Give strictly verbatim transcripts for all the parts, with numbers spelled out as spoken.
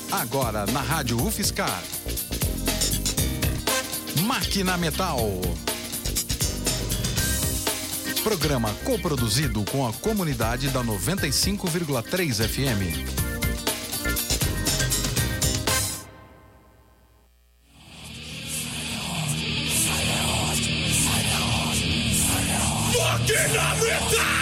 Agora na Rádio UFSCar. Máquina Metal. Programa coproduzido com a comunidade da noventa e cinco vírgula três F M. Máquina Metal!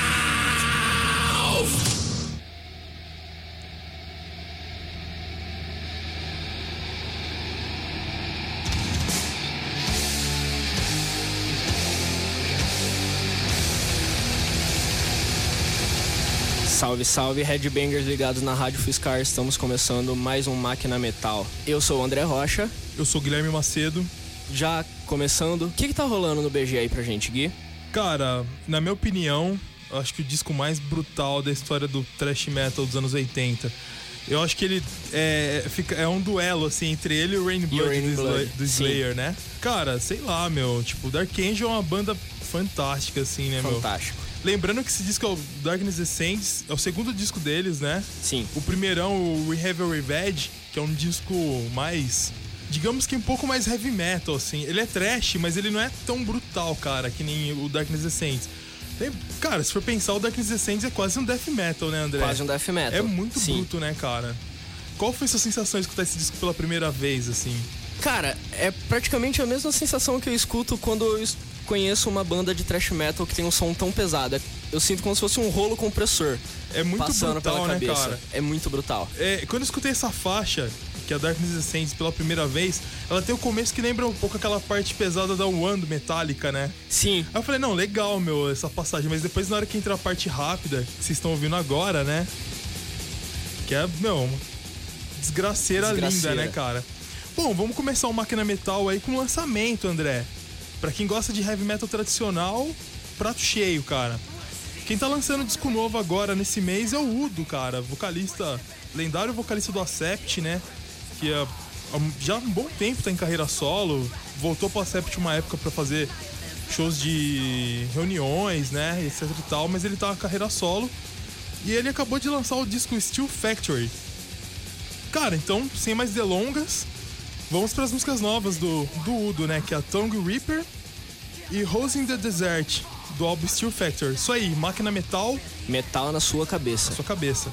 Salve, salve, headbangers ligados na Rádio UFSCar. Estamos começando mais um Máquina Metal. Eu sou o André Rocha. Eu sou o Guilherme Macedo. Já começando, o que que tá rolando no B G aí pra gente, Gui? Cara, na minha opinião, acho que o disco mais brutal da história do thrash metal dos anos oitenta. Eu acho que ele é, fica, é um duelo, assim, entre ele e o Rain Blood, Rain do, Blood. Sla- do Slayer, né? Cara, sei lá, meu, tipo, Dark Angel é uma banda fantástica, assim, né, meu? Fantástico. Lembrando que esse disco é o Darkness Descends, é o segundo disco deles, né? Sim. O primeirão, o We Have a Revenge, que é um disco mais, digamos que um pouco mais heavy metal, assim. Ele é trash, mas ele não é tão brutal, cara, que nem o Darkness Descends. Tem- Cara, se for pensar, o Darkness Descends é quase um death metal, né, André? Quase um death metal. É muito Sim. bruto, né, cara? Qual foi a sua sensação de escutar esse disco pela primeira vez, assim? Cara, é praticamente a mesma sensação que eu escuto quando eu es- conheço uma banda de thrash metal que tem um som tão pesado. Eu sinto como se fosse um rolo compressor É muito passando brutal, pela né, cabeça. cara? É muito brutal. É, quando eu escutei essa faixa, que é a Darkness Descends, pela primeira vez, ela tem o começo que lembra um pouco aquela parte pesada da One, do Metallica, né? Sim. Aí eu falei, não, legal, meu, essa passagem. Mas depois, na hora que entra a parte rápida, que vocês estão ouvindo agora, né? Que é, meu, uma desgraceira, Desgraceira. linda, né, cara? Bom, vamos começar o Máquina Metal aí com o lançamento, André. Pra quem gosta de heavy metal tradicional, prato cheio, cara. Quem tá lançando disco novo agora, nesse mês, é o Udo, cara. Vocalista, lendário vocalista do Accept, né? Que é, já há um bom tempo tá em carreira solo. Voltou pro Accept uma época pra fazer shows de reuniões, né? Etc e tal. Mas ele tá na carreira solo. E ele acabou de lançar o disco Steel Factory. Cara, então, sem mais delongas, vamos para as músicas novas do, do Udo, né? Que é a Tongue Reaper e Rose in the Desert, do álbum Steel Factory. Isso aí, Máquina Metal Metal na sua cabeça. na sua cabeça.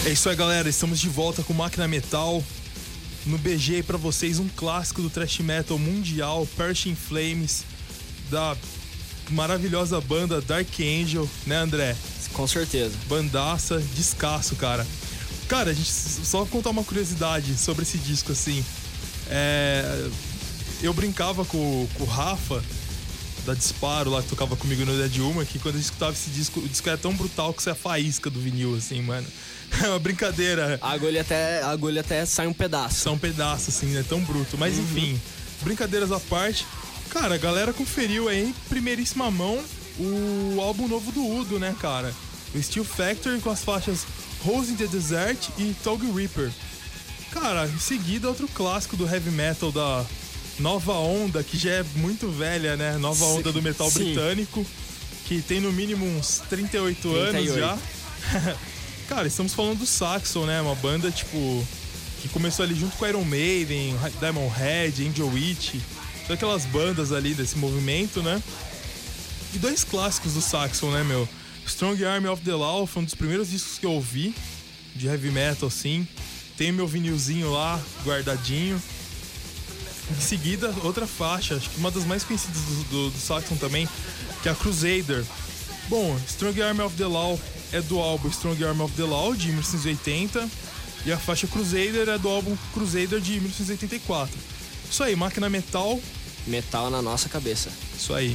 É isso aí, galera. Estamos de volta com Máquina Metal. No B G pra vocês um clássico do thrash metal mundial, Perishing Flames, da maravilhosa banda Dark Angel, né, André? Com certeza. Bandaça, descasso, cara. Cara, a gente só contar uma curiosidade sobre esse disco, assim. É, eu brincava com, com o Rafa, da Disparo, lá que tocava comigo no Dead Uma, que quando a gente escutava esse disco, o disco era tão brutal que você é a faísca do vinil, assim, mano. É uma brincadeira. A agulha até, a agulha até sai um pedaço. Sai um pedaço, assim, né? Tão bruto. Mas uhum. enfim, brincadeiras à parte. Cara, a galera conferiu aí em primeiríssima mão o álbum novo do Udo, né, cara? O Steel Factory com as faixas Rose in the Desert e Tog Reaper. Cara, em seguida outro clássico do heavy metal da nova onda, que já é muito velha, né? Nova onda do metal Sim. britânico, que tem no mínimo uns trinta e oito anos já. Cara, estamos falando do Saxon, né? Uma banda, tipo, que começou ali junto com Iron Maiden, Diamond Head, Angel Witch, todas aquelas bandas ali desse movimento, né? E dois clássicos do Saxon, né, meu? Strong Army of the Law foi um dos primeiros discos que eu ouvi de heavy metal, assim. Tem meu vinilzinho lá, guardadinho. Em seguida, outra faixa, acho que uma das mais conhecidas do, do, do Saxon também, que é a Crusader. Bom, Strong Army of the Law é do álbum Strong Army of the Law, de mil novecentos e oitenta, e a faixa Crusader é do álbum Crusader, de mil novecentos e oitenta e quatro. Isso aí, Máquina Metal. Metal na nossa cabeça. Isso aí.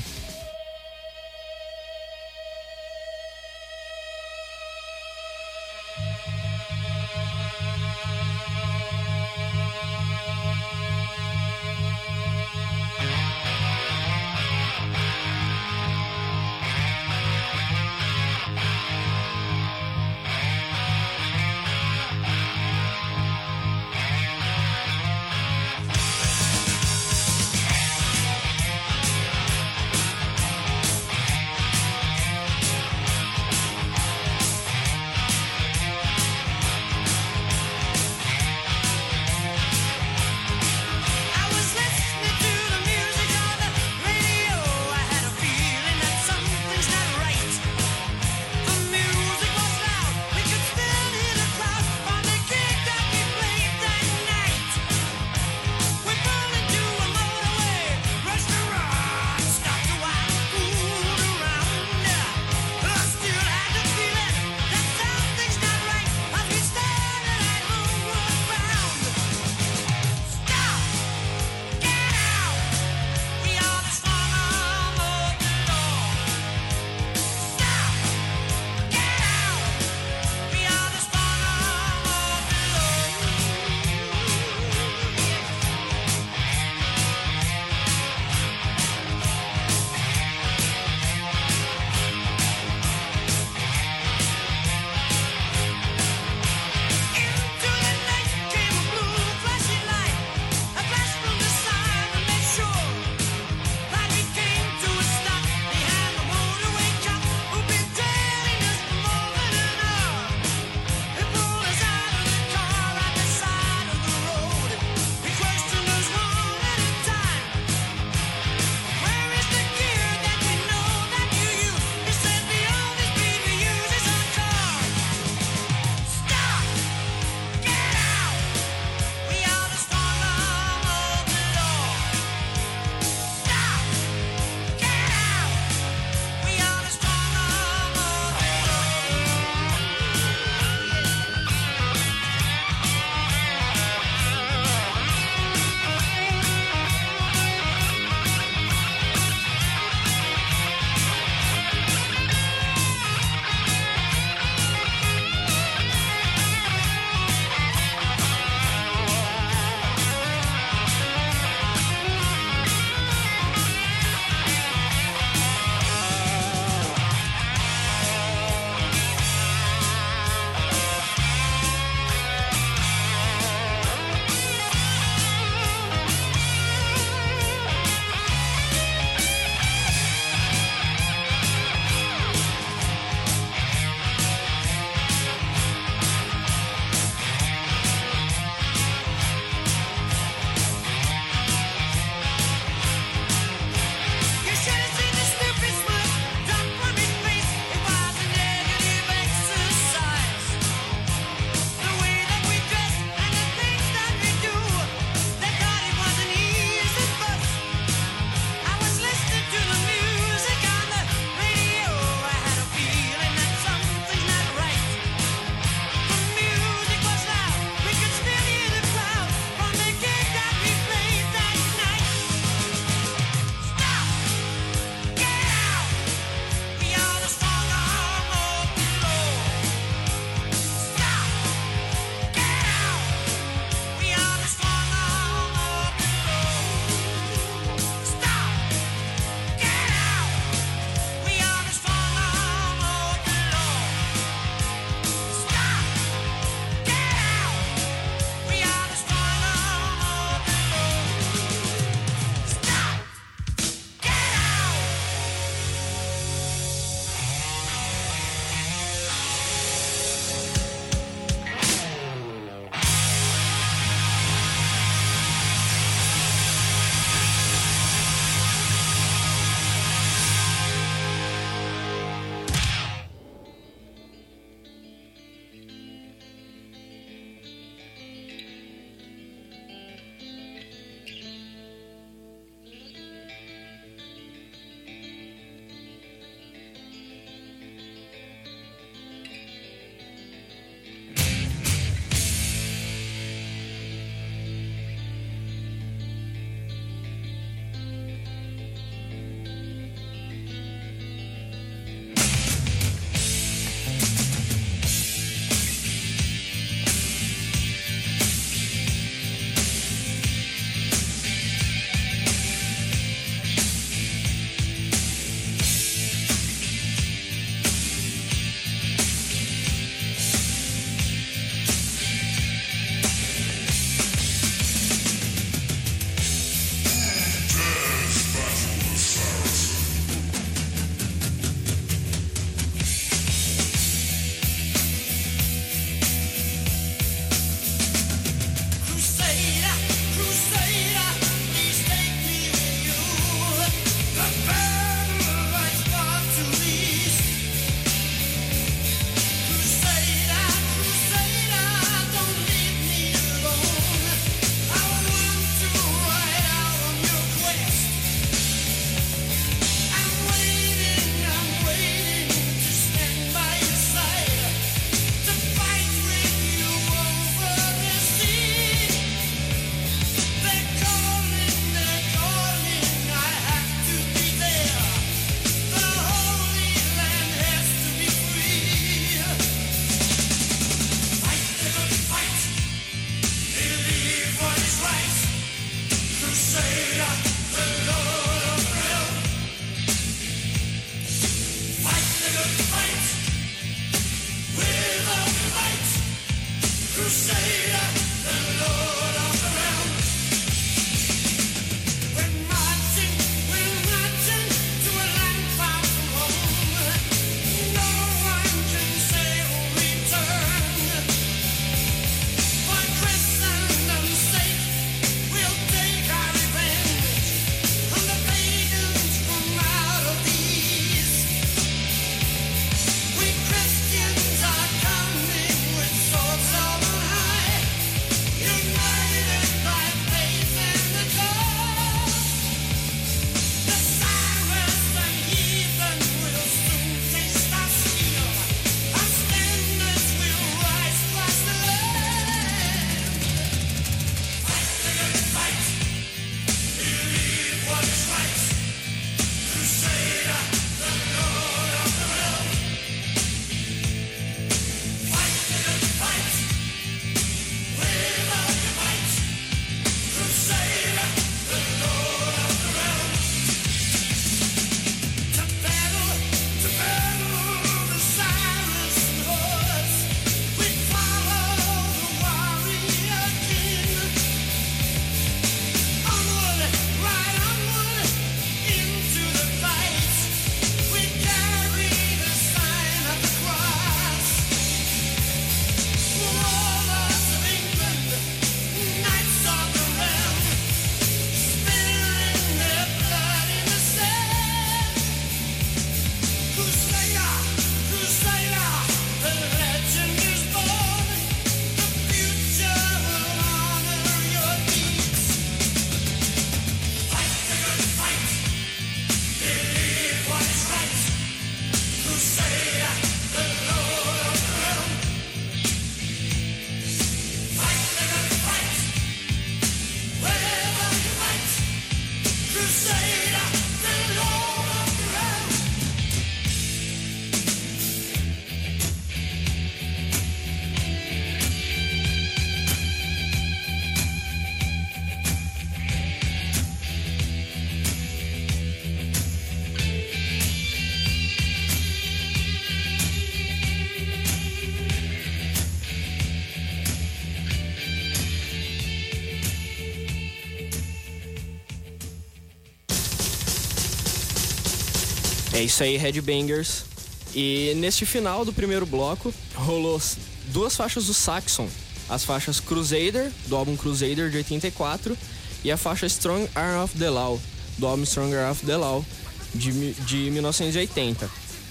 É isso aí, Headbangers. E neste final do primeiro bloco, rolou duas faixas do Saxon. As faixas Crusader, do álbum Crusader de oitenta e quatro, e a faixa Strong Arm of the Law, do álbum Stronger Arm of the Law, de, de mil novecentos e oitenta.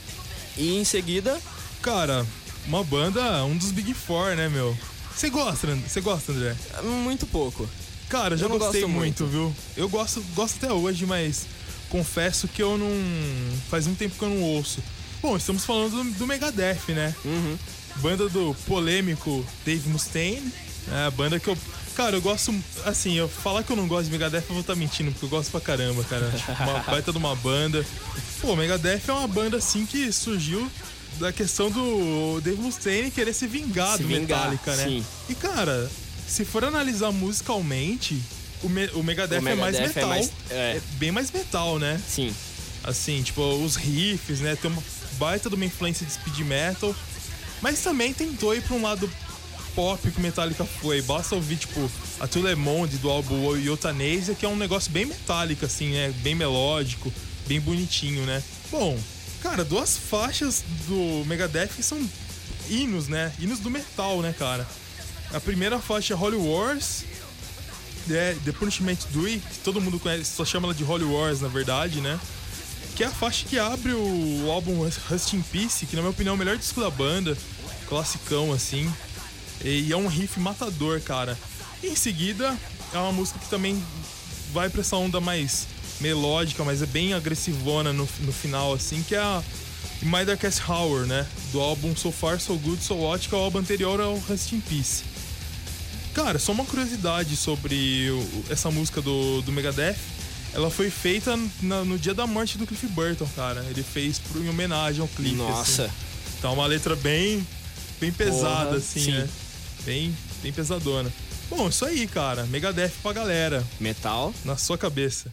E em seguida... Cara, uma banda, um dos Big Four, né, meu? Você gosta, você gosta, André? Muito pouco. Cara, já eu não gostei gosto muito, muito, viu? Eu gosto, gosto até hoje, mas confesso que eu não... Faz um tempo que eu não ouço. Bom, estamos falando do, do Megadeth, né? Uhum. Banda do polêmico Dave Mustaine. É a banda que eu... Cara, eu gosto... Assim, eu falar que eu não gosto de Megadeth, eu vou estar mentindo, porque eu gosto pra caramba, cara. Acho uma baita de uma banda. Pô, Megadeth é uma banda, assim, que surgiu da questão do Dave Mustaine querer se vingar se do vingar, Metallica, né? Sim. E, cara, se for analisar musicalmente, o, Me o, Megadeth, o Megadeth é mais metal. É, mais, é... é bem mais metal, né? Sim. Assim, tipo, os riffs, né? Tem uma baita de uma influência de speed metal. Mas também tentou ir pra um lado pop que o Metallica foi. Basta ouvir, tipo, a To Le Monde do álbum Euthanasia, que é um negócio bem metálico, assim, né? Bem melódico, bem bonitinho, né? Bom, cara, duas faixas do Megadeth que são hinos, né? Hinos do metal, né, cara? A primeira faixa é Holy Wars, é The Punishment Due, que todo mundo conhece, só chama ela de Holy Wars, na verdade, né? Que é a faixa que abre o álbum Rust in Peace, que na minha opinião é o melhor disco da banda, classicão, assim. E é um riff matador, cara. E em seguida, é uma música que também vai pra essa onda mais melódica, mas é bem agressivona no, no final, assim, que é a My Darkest Hour, né? Do álbum So Far, So Good, So What, que é o álbum anterior ao Rust in Peace. Cara, só uma curiosidade sobre o, essa música do, do Megadeth. Ela foi feita na, no dia da morte do Cliff Burton, cara. Ele fez por, em homenagem ao Cliff. Nossa. Assim. Então é uma letra bem, bem pesada, Porra, assim, sim. né? Bem, bem pesadona. Bom, isso aí, cara. Megadeth pra galera. Metal. Na sua cabeça.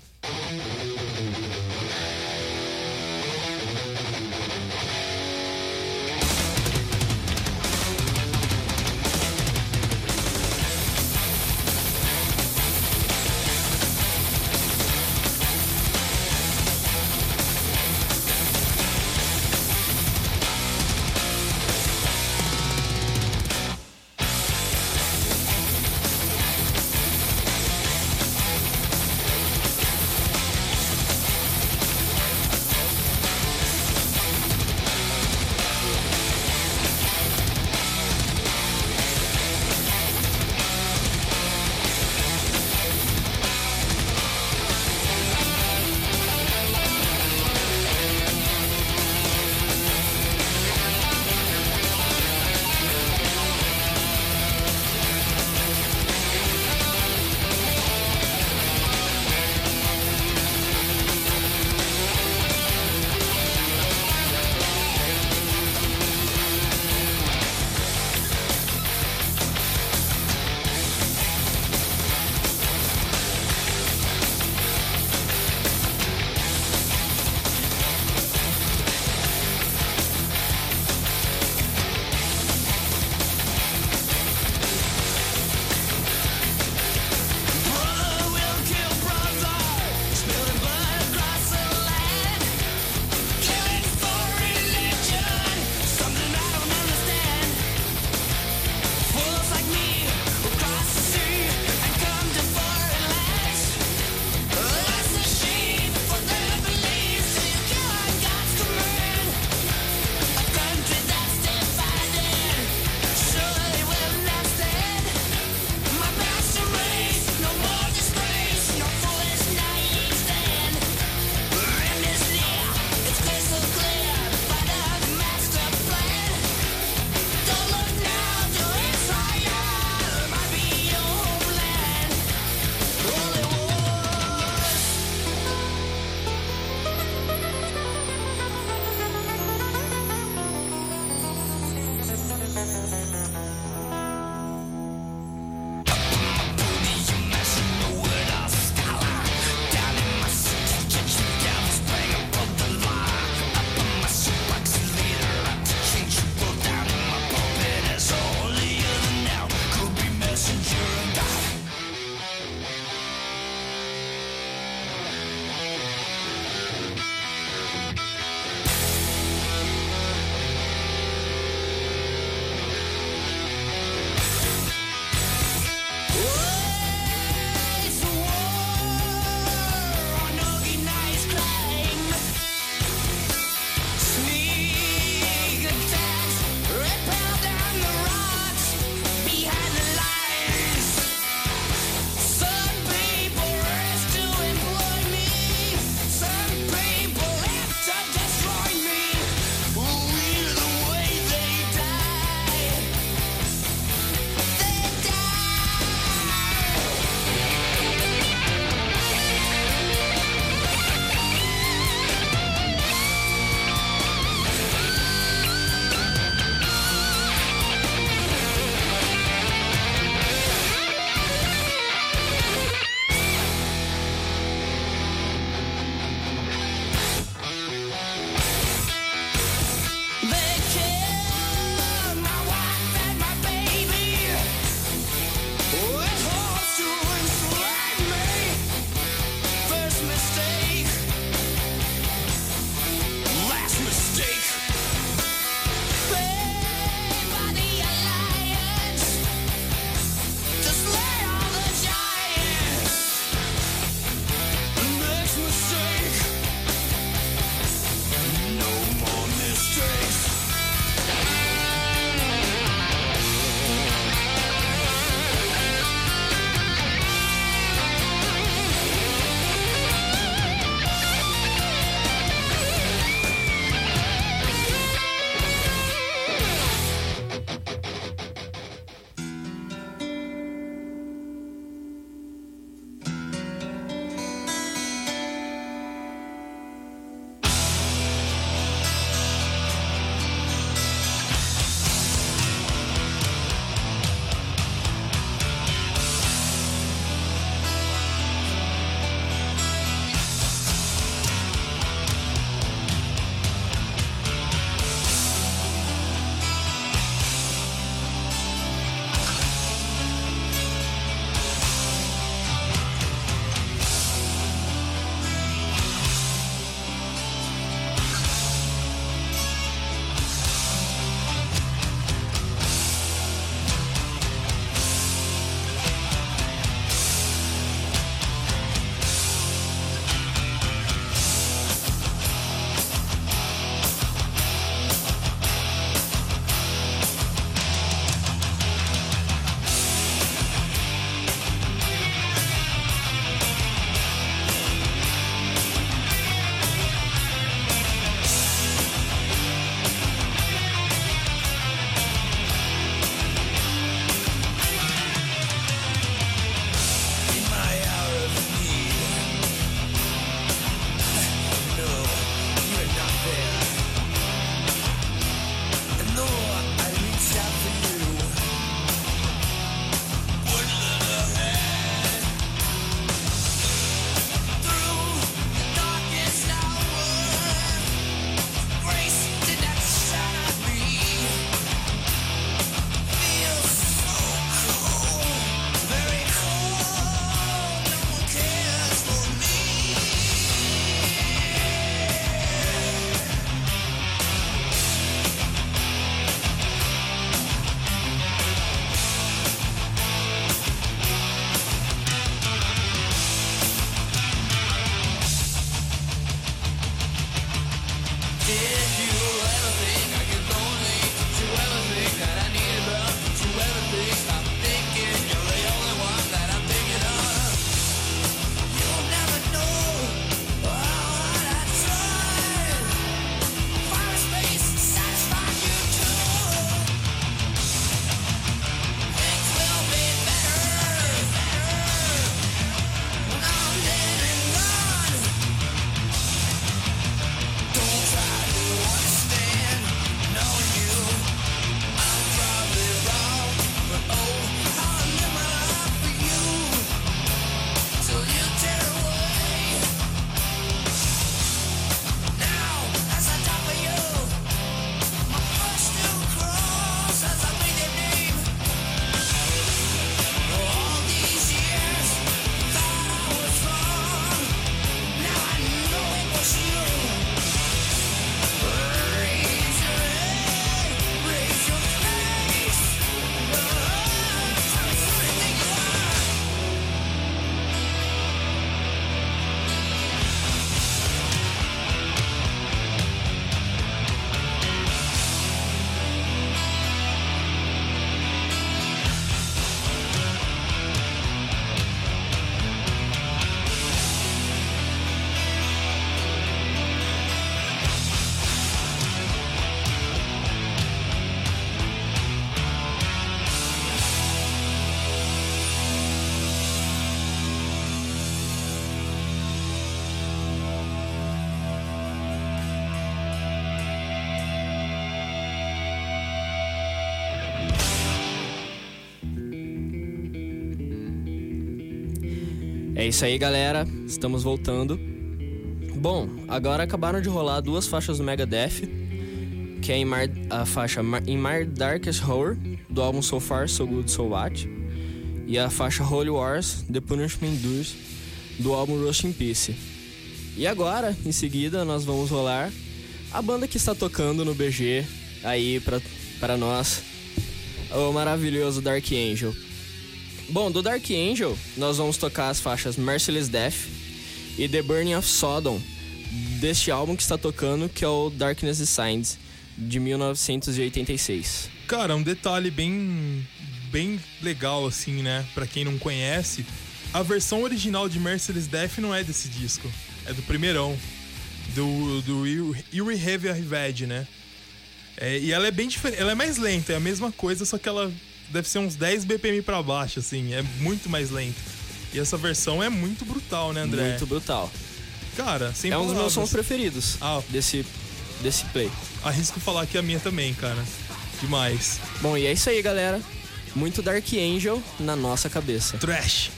É isso aí, galera. Estamos voltando. Bom, agora acabaram de rolar duas faixas do Megadeth, que é em Mar, a faixa Mar, In My Darkest Hour, do álbum So Far, So Good, So What, e a faixa Holy Wars, The Punishment Endures, do álbum Rust in Peace. E agora, em seguida, nós vamos rolar a banda que está tocando no B G aí pra, para nós, o maravilhoso Dark Angel. Bom, do Dark Angel, nós vamos tocar as faixas Merciless Death e The Burning of Sodom, deste álbum que está tocando, que é o Darkness Designs, de mil novecentos e oitenta e seis. Cara, um detalhe bem, bem legal, assim, né? Pra quem não conhece, a versão original de Merciless Death não é desse disco, é do primeirão, do, do You Have a Revenge, né? É, e ela é bem diferente, ela é mais lenta, é a mesma coisa, só que ela deve ser uns dez B P M pra baixo, assim, é muito mais lenta. E essa versão é muito brutal, né, André? Muito brutal. Cara, sem É um dos palavras. meus sons preferidos Ah. desse, desse play. Arrisco falar que a minha também, cara. Demais. Bom, e é isso aí, galera. Muito Dark Angel na nossa cabeça. Trash.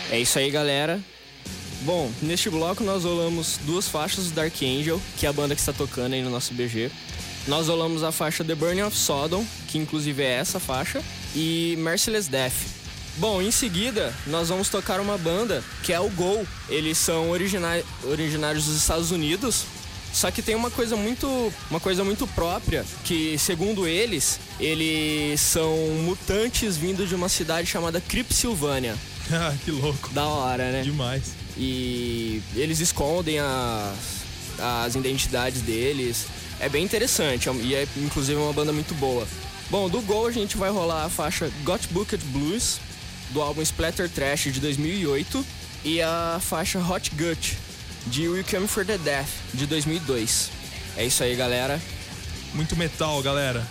É isso aí, galera. Bom, neste bloco nós rolamos duas faixas do Dark Angel, que é a banda que está tocando aí no nosso B G. Nós rolamos a faixa The Burning of Sodom, que inclusive é essa faixa, e Merciless Death. Bom, em seguida nós vamos tocar uma banda que é o Ghoul. Eles são origina- originários dos Estados Unidos, só que tem uma coisa muito, uma coisa muito própria, que segundo eles, eles são mutantes vindos de uma cidade chamada Cryptsylvania. Ah, que louco. Da hora, né? Demais. E eles escondem as, as identidades deles. É bem interessante e é inclusive uma banda muito boa. Bom, do Ghoul a gente vai rolar a faixa Got Bucket Blues, do álbum Splatter Trash de dois mil e oito, e a faixa Hot Gut, de We Come For The Death, de dois mil e dois. É isso aí, galera. Muito metal, galera.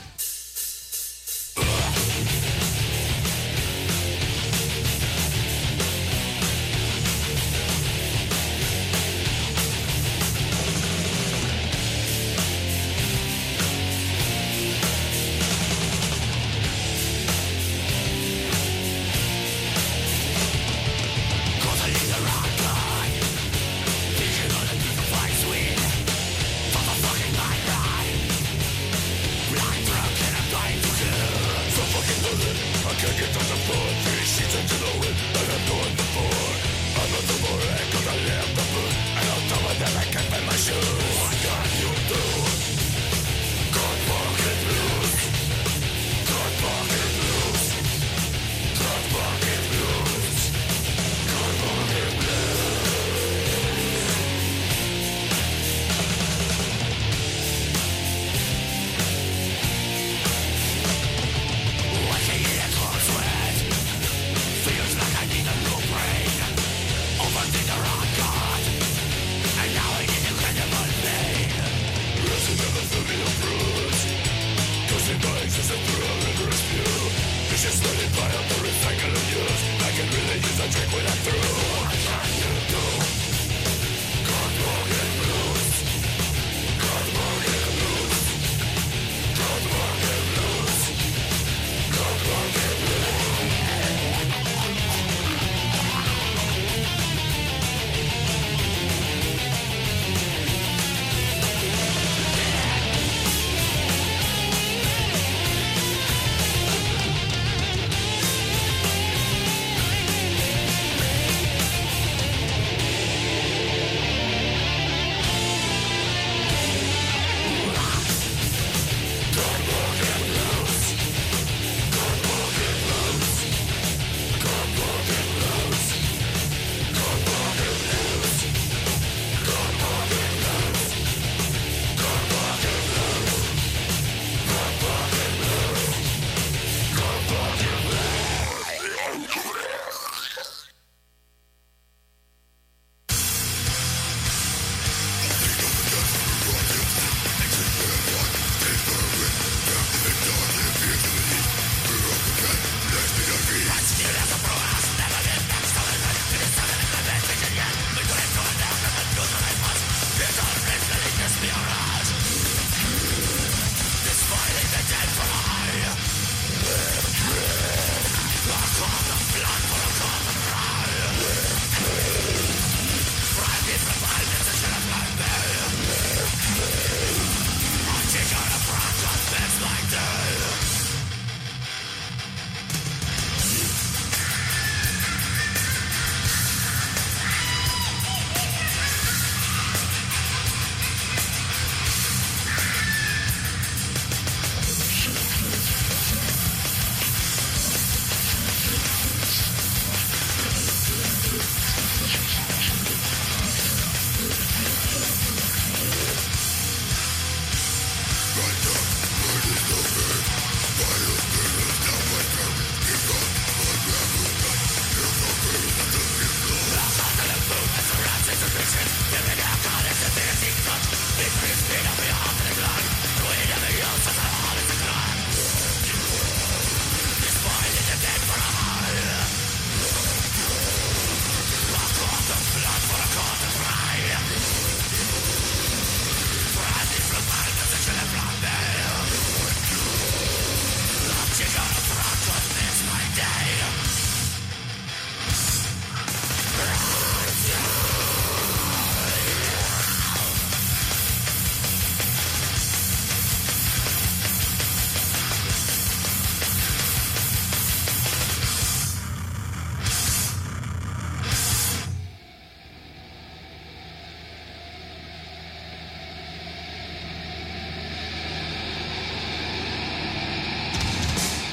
Blind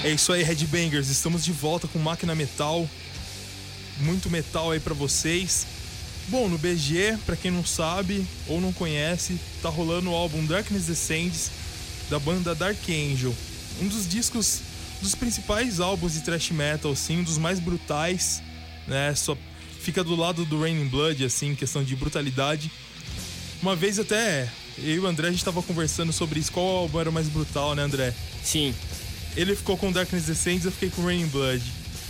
É isso aí, Headbangers, estamos de volta com Máquina Metal. Muito metal aí pra vocês. Bom, no B G, pra quem não sabe ou não conhece, tá rolando o álbum Darkness Descends da banda Dark Angel. Um dos discos, dos principais álbuns de thrash metal, assim, um dos mais brutais, né? Só fica do lado do Raining Blood, assim, questão de brutalidade. Uma vez até eu e o André, a gente tava conversando sobre isso, qual álbum era o mais brutal, né, André? Sim. Ele ficou com Darkness Descends, eu fiquei com Raining Blood.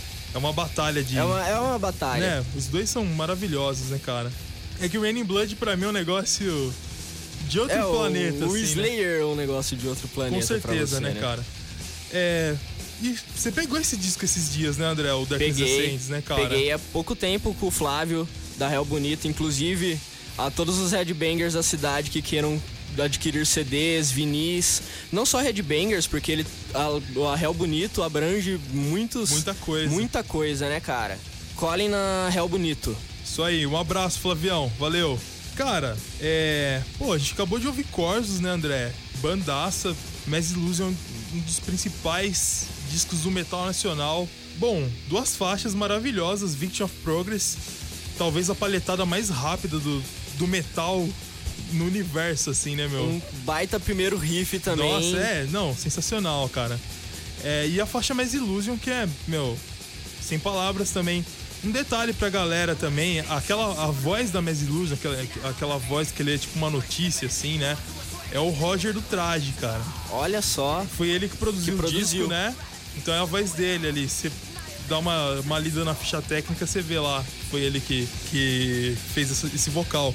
É uma batalha de... É uma, é uma batalha. Né? Os dois são maravilhosos, né, cara? É que o Raining Blood, pra mim, é um negócio de outro é, planeta, o, o assim, Slayer né? é um negócio de outro planeta. Com certeza, pra você, né, né, cara? É... E você pegou esse disco esses dias, né, André? O Darkness Descends, né, cara? Peguei há pouco tempo com o Flávio, da Hell Bonito. Inclusive, a todos os headbangers da cidade que queiram adquirir C Ds, vinis, não só headbangers, porque ele, a, a Hell Bonito abrange muitos, muita coisa. Muita coisa, né, cara? Colhem na Hell Bonito. Isso aí, um abraço, Flavião, valeu. Cara, é... Pô, a gente acabou de ouvir Corsos, né, André? Bandaça, Mass Illusion, um dos principais discos do metal nacional. Bom, duas faixas maravilhosas, Victim of Progress, talvez a palhetada mais rápida do, do metal no universo, assim, né, meu? Um baita primeiro riff também. Nossa, é, não, sensacional, cara. É, e a faixa Mass Illusion, que é, meu, sem palavras também. Um detalhe pra galera também, aquela, a voz da Mass Illusion, aquela, aquela voz que ele é tipo uma notícia, assim, né? É o Roger do Traje, cara. Olha só. Foi ele que produziu, que produziu. o disco, né? Então é a voz dele ali. Você dá uma, uma lida na ficha técnica, você vê lá. Foi ele que, que fez esse, esse vocal.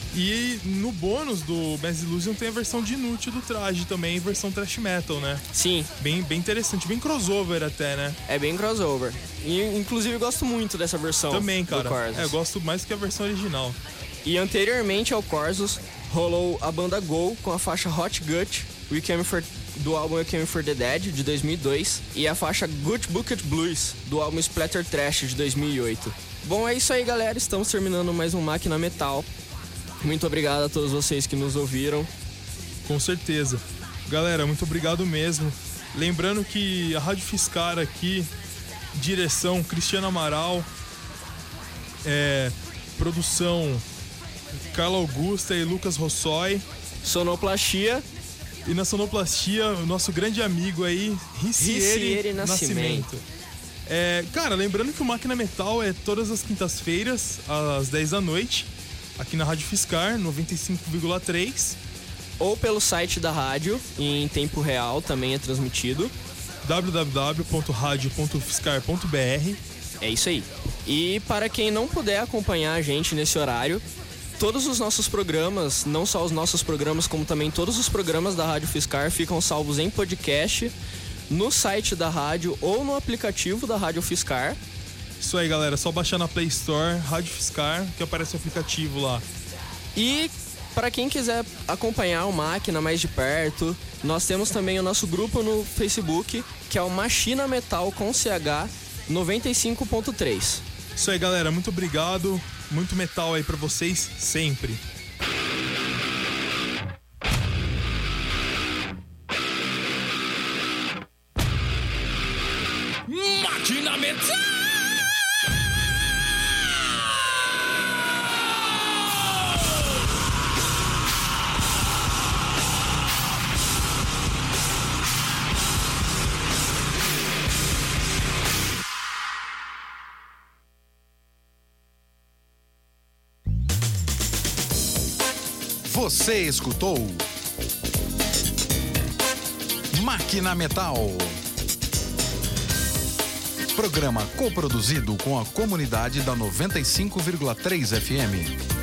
E no bônus do Mass Illusion tem a versão de Inútil do Traje também, versão thrash metal, né? Sim. Bem, bem interessante, bem crossover até, né? É bem crossover. E, inclusive, eu gosto muito dessa versão. Também, cara. Do Corsos. É, eu gosto mais que a versão original. E anteriormente ao Corsos, rolou a banda Go com a faixa Hot Gut, We Came for, do álbum We Came for the Dead, de dois mil e dois, e a faixa Good Bucket Blues, do álbum Splatter Trash, de dois mil e oito. Bom, é isso aí, galera. Estamos terminando mais um Máquina Metal. Muito obrigado a todos vocês que nos ouviram. Com certeza. Galera, muito obrigado mesmo. Lembrando que a Rádio Fiscar aqui, direção Cristiano Amaral, é, produção Carla Augusta e Lucas Rossoi. Sonoplastia. E na sonoplastia, o nosso grande amigo aí, Ricieri Nascimento. Nascimento. É, cara, lembrando que o Máquina Metal é todas as quintas-feiras, às dez da noite, aqui na Rádio Fiscar, noventa e cinco vírgula três. Ou pelo site da rádio, em tempo real também é transmitido. w w w ponto radio ponto fiscar ponto b r. É isso aí. E para quem não puder acompanhar a gente nesse horário, todos os nossos programas, não só os nossos programas, como também todos os programas da Rádio Fiscar ficam salvos em podcast no site da rádio ou no aplicativo da Rádio Fiscar. Isso aí, galera, só baixar na Play Store, Rádio Fiscar, que aparece o aplicativo lá. E para quem quiser acompanhar o Máquina mais de perto, nós temos também o nosso grupo no Facebook, que é o Machina Metal com C H noventa e cinco ponto três. Isso aí, galera, muito obrigado. Muito metal aí pra vocês, sempre. Máquina Metal! Você escutou Máquina Metal. Programa coproduzido com a comunidade da noventa e cinco vírgula três F M.